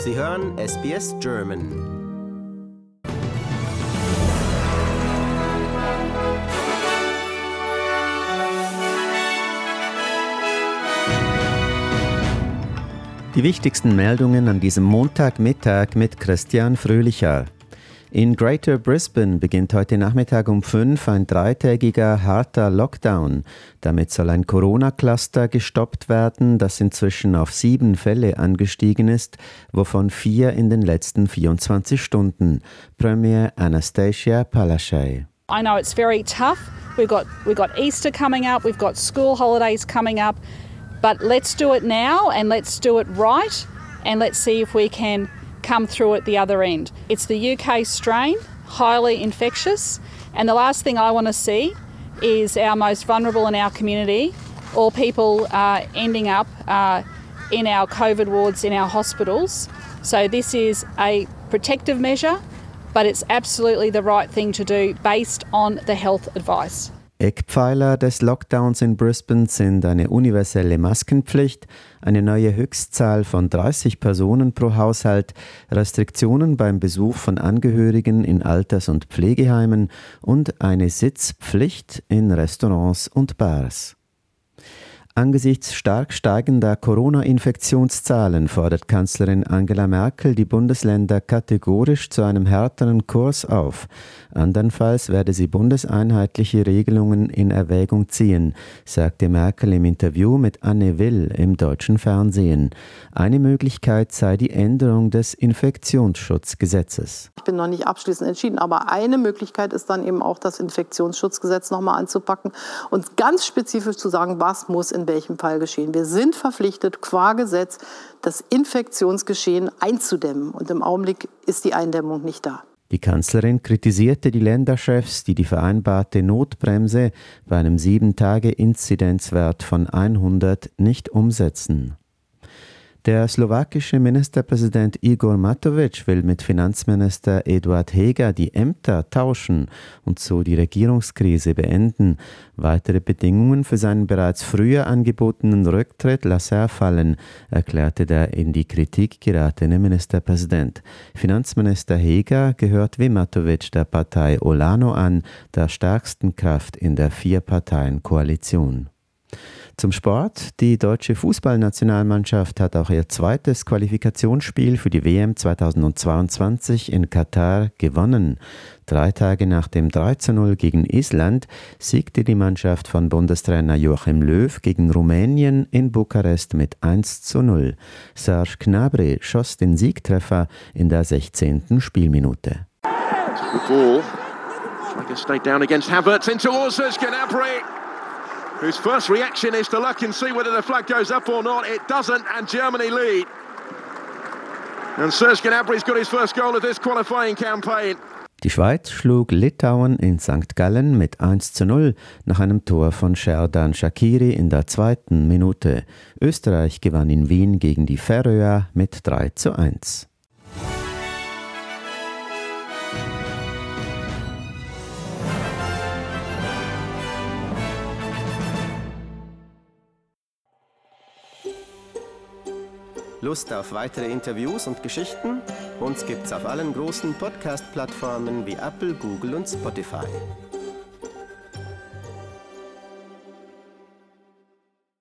Sie hören SBS German. Die wichtigsten Meldungen an diesem Montagmittag mit Christian Fröhlicher. In Greater Brisbane beginnt heute Nachmittag um 5 ein 3-tägiger harter Lockdown. Damit soll ein Corona-Cluster gestoppt werden, das inzwischen auf 7 Fälle angestiegen ist, wovon 4 in den letzten 24 Stunden. Premier Anastasia Palaszczuk. I know it's very tough. We've got Easter coming up, we've got school holidays coming up. But let's do it now and let's do it right and let's see if we can come through at the other end. It's the UK strain, highly infectious, and the last thing I want to see is our most vulnerable in our community or people ending up in our COVID wards in our hospitals. So this is a protective measure, but it's absolutely the right thing to do based on the health advice. Eckpfeiler des Lockdowns in Brisbane sind eine universelle Maskenpflicht, eine neue Höchstzahl von 30 Personen pro Haushalt, Restriktionen beim Besuch von Angehörigen in Alters- und Pflegeheimen und eine Sitzpflicht in Restaurants und Bars. Angesichts stark steigender Corona-Infektionszahlen fordert Kanzlerin Angela Merkel die Bundesländer kategorisch zu einem härteren Kurs auf. Andernfalls werde sie bundeseinheitliche Regelungen in Erwägung ziehen, sagte Merkel im Interview mit Anne Will im deutschen Fernsehen. Eine Möglichkeit sei die Änderung des Infektionsschutzgesetzes. Ich bin noch nicht abschließend entschieden, aber eine Möglichkeit ist dann eben auch, das Infektionsschutzgesetz nochmal anzupacken und ganz spezifisch zu sagen, was muss in welchem Fall geschehen. Wir sind verpflichtet, qua Gesetz, das Infektionsgeschehen einzudämmen. Und im Augenblick ist die Eindämmung nicht da. Die Kanzlerin kritisierte die Länderchefs, die die vereinbarte Notbremse bei einem 7-Tage-Inzidenzwert von 100 nicht umsetzen. Der slowakische Ministerpräsident Igor Matovic will mit Finanzminister Eduard Heger die Ämter tauschen und so die Regierungskrise beenden. Weitere Bedingungen für seinen bereits früher angebotenen Rücktritt lasse er fallen, erklärte der in die Kritik geratene Ministerpräsident. Finanzminister Heger gehört wie Matovic der Partei Olano an, der stärksten Kraft in der 4-Parteien-Koalition. Zum Sport. Die deutsche Fußballnationalmannschaft hat auch ihr zweites Qualifikationsspiel für die WM 2022 in Katar gewonnen. 3 Tage nach dem 3:0 gegen Island siegte die Mannschaft von Bundestrainer Joachim Löw gegen Rumänien in Bukarest mit 1:0. Serge Gnabry schoss den Siegtreffer in der 16. Spielminute. Ball. Trying to stay down against Havertz into Serge Gnabry, whose first reaction is to look and see whether the flag goes up or not. It doesn't, and Germany lead. And Serge Gnabry's got his first goal of this qualifying campaign. Die Schweiz schlug Litauen in St. Gallen mit 1:0 nach einem Tor von Xherdan Shaqiri in der 2. Minute. Österreich gewann in Wien gegen die Färöer mit 3:1. Lust auf weitere Interviews und Geschichten? Uns gibt's auf allen großen Podcast-Plattformen wie Apple, Google und Spotify.